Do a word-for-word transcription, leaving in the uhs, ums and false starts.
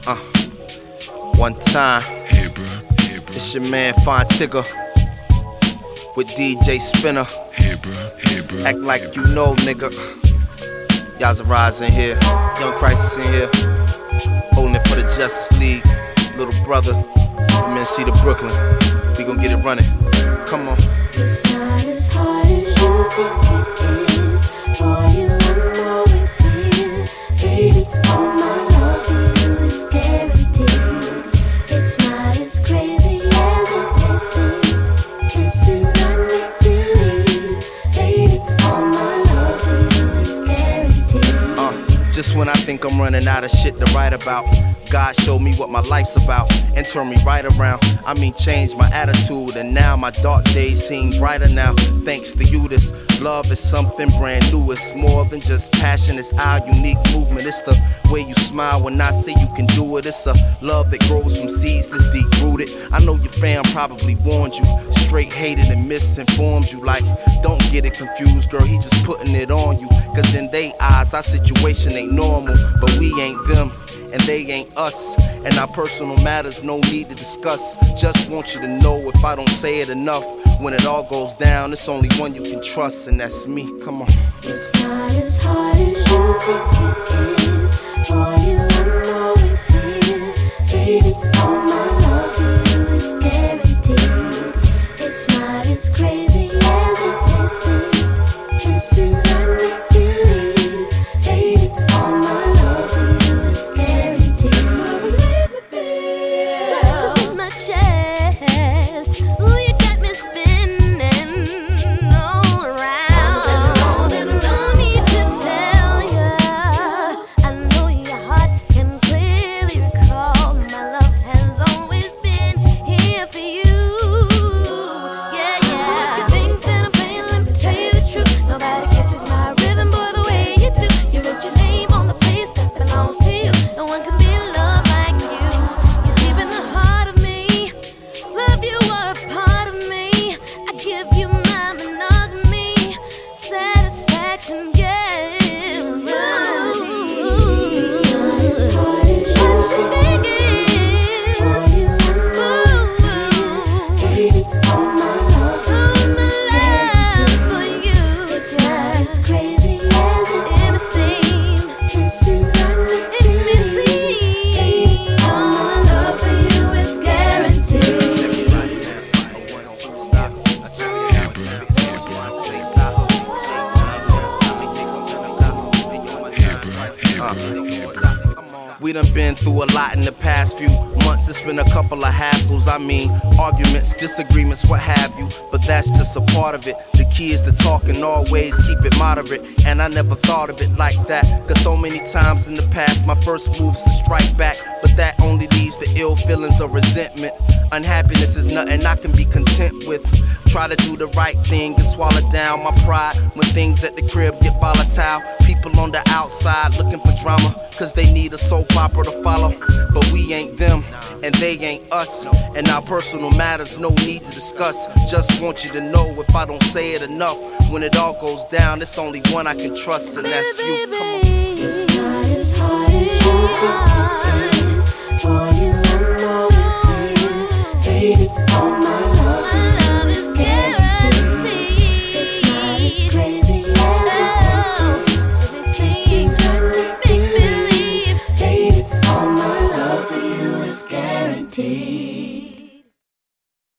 Uh, one time, Hey bro, hey bro. it's your man Fine Tigger with D J Spinner. Hey bro, hey bro. Act like you know, nigga. Y'all's a rise in here, Young Crisis in here, holding it for the Justice League. Little brother from N C to Brooklyn. We gon' get it running. Come on. It's not as hard as you think it is. For you, I'm always here. Baby, all my love for you is guaranteed. It's not as crazy as it may seem. This is not make believe. Baby, all my love for you is guaranteed. Uh, just when I think I'm running out of shit to write about, God showed me what my life's about and turned me right around. I mean, changed my attitude, and now my dark days seem brighter now. Thanks to you, this love is something brand new. It's more than just passion, it's our unique movement. It's the way you smile when I say you can do it. It's a love that grows from seeds that's deep rooted. I know your fam probably warned you, straight hated and misinformed you. Like, don't get it confused, girl, he just putting it on you. Cause in they eyes, our situation ain't normal, but we ain't them, and they ain't us, and our personal matters no need to discuss. Just want you to know, if I don't say it enough, when it all goes down, it's only one you can trust, and that's me. Come on. It's not as hard as you think it is. For you, I'm always here. Baby, all my love for you is guaranteed. It's not as crazy as it may seem. This is not make believe. Baby, all my love for you is guaranteed. You make me feel just in my chest. Ooh, you got me spinning all around. There's no need to tell ya. I know your heart can clearly recall. My love has always been here for you. Yeah, yeah. So if you think that I'm playing, let me tell you the truth. Nobody catches my rhythm, boy, the way you do. You wrote your name on the place that belongs to you. No one can be in love like you. You're deep in the heart of me. Love, you are a part of me. I give you my monogamy. Satisfaction, yeah. It's not as hard as you think it is. For you, I'm always here. Baby, all my love for you is guaranteed. It's not as crazy as it may seem. This is not make believe. Baby, all my love for you is guaranteed. We done been through a lot in the past few months. It's been a couple of hassles, I mean, arguments, disagreements, what have you. But that's just a part of it. The key is to talk and always keep it moderate. And I never thought of it like that, cause so many times in the past my first move's to strike back. But that only leaves the ill feelings of resentment. Unhappiness is nothing I can be content with. Try to do the right thing and swallow down my pride when things at the crib get volatile. People on the outside looking for drama, cause they need a soap opera to follow. But we ain't them, and they ain't us, and our personal matters no need to discuss. Just want you to know, if I don't say it enough, when it all goes down, it's only one I can trust, and that's you. Come on. It's not as hard as you think it is. For you, I'm always here. Baby, all my love for you is guaranteed. It's not as crazy as it may seem. This is not make believe. Baby, all my love for you is guaranteed.